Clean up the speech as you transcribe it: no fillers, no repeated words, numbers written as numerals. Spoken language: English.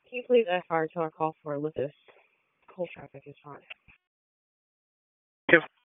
Can you please FR to our call for Lucas? Cold traffic is hot. Yep.